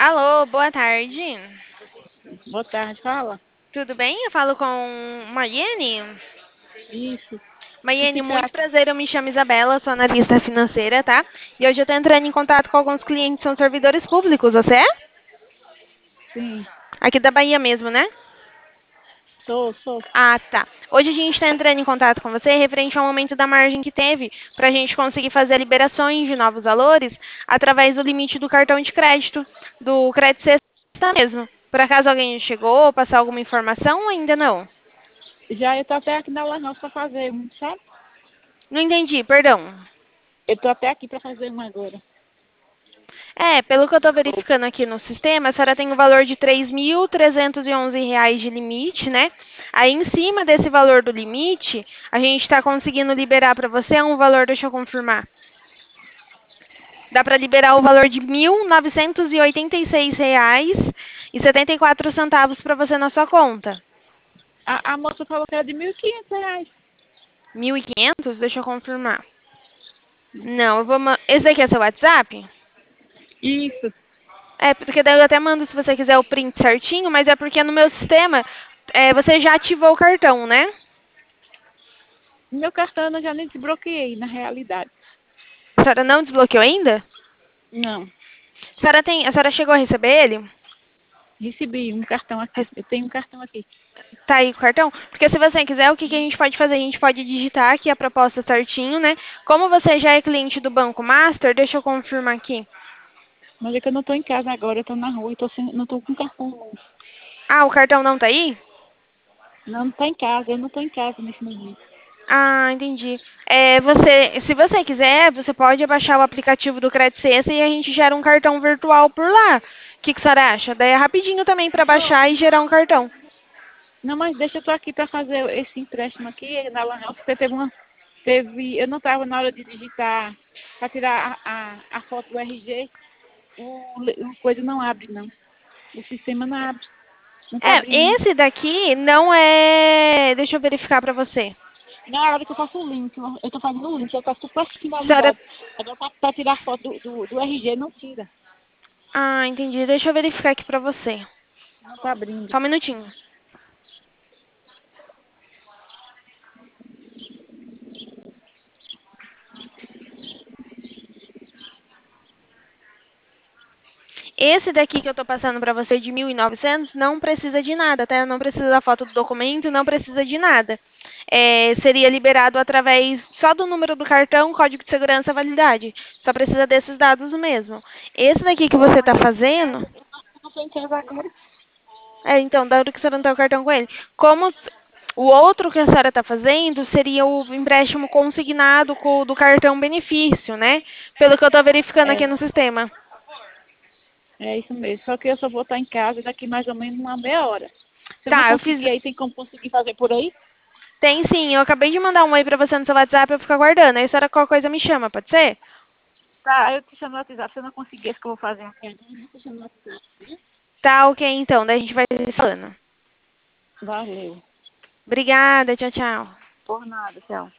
Alô, boa tarde. Boa tarde, fala. Tudo bem? Eu falo com Maiene. Isso. Que Maiene, se muito trata? prazer. Eu me chamo Isabela, sou analista financeira, tá? E hoje eu tô entrando em contato com alguns clientes, são servidores públicos, você é? Sim, Aqui da Bahia mesmo, né? sou. Ah, tá. Hoje a gente está entrando em contato com você referente ao aumento da margem que teve para a gente conseguir fazer liberações de novos valores através do limite do cartão de crédito, do crédito sexta mesmo. Por acaso alguém chegou, passar alguma informação ou ainda não? Já eu tô até aqui na Lan House pra fazer um, sabe? Não entendi, perdão. Eu tô até aqui pra fazer um agora. É, pelo que eu estou Tô. verificando aqui no sistema, a senhora tem o valor de R$ 3.311 de limite, né? Aí, em cima desse valor do limite, a gente está conseguindo liberar para você um valor, deixa eu confirmar. Dá para liberar o valor de R$ 1.986,74 para você na sua conta. A moça falou que era de R$ 1.500. 1.500? Deixa eu confirmar. Não, eu vou. Esse daqui é seu WhatsApp? Isso. É, porque daí eu até mando se você quiser o print certinho, mas é porque no meu sistema você já ativou o cartão, né? Meu cartão eu já nem desbloqueei, na realidade. A senhora não desbloqueou ainda? Não. A senhora chegou a receber ele? Recebi um cartão aqui. Eu tenho um cartão aqui. Tá aí o cartão? Porque se você quiser, o que que a gente pode fazer? A gente pode digitar aqui a proposta certinho, né? Como você já é cliente do Banco Master, deixa eu confirmar aqui. Mas é que eu não tô em casa agora, eu tô na rua e não tô com cartão não. Ah, o cartão não tá aí? Não, não tá em casa, eu não tô em casa nesse momento. Ah, entendi. Se você quiser, você pode baixar o aplicativo do Credit Sessa e a gente gera um cartão virtual por lá. O que que a senhora acha? Daí é rapidinho também para Não, baixar e gerar um cartão. não, mas deixa eu tô aqui para fazer esse empréstimo aqui na Lan House, porque eu não estava na hora de digitar para tirar a foto do RG, o coisa não abre não. O sistema não abre, não tá abrindo. Esse daqui não é. Deixa eu verificar para você. Na hora que eu faço o link, eu tô fazendo o link, eu faço quase A senhora. finalizado. Agora para tirar a foto do RG não tira, Ah, entendi. Deixa eu verificar aqui para você. não tá abrindo. Só um minutinho. Esse daqui que eu tô passando para você de 1.900 não precisa de nada, tá? Não precisa da foto do documento, não precisa de nada. Seria liberado através só do número do cartão, código de segurança, validade. Só precisa desses dados mesmo. Esse daqui que Não, você mas tá eu não tô em fazendo, casa, eu não tô em casa agora. então, dado que você não tem o cartão com ele. Como o outro que a senhora está fazendo seria o empréstimo consignado do cartão benefício, né? Pelo que eu estou verificando aqui É, no sistema. é isso mesmo, só que eu só vou estar em casa daqui mais ou menos uma meia hora. Se eu não Tá, eu fiz. conseguir aí, tem como conseguir fazer por aí? Tem sim, eu acabei de mandar um oi pra você no seu WhatsApp, eu fico aguardando. Aí a senhora qualquer coisa me chama, pode ser? Tá, eu te chamo no WhatsApp. Se eu não conseguir esse que eu vou fazer aqui agora, eu te chamo no WhatsApp. Né? Tá, ok então, daí a gente vai se falando. Valeu. Obrigada, tchau, tchau. Por nada, tchau.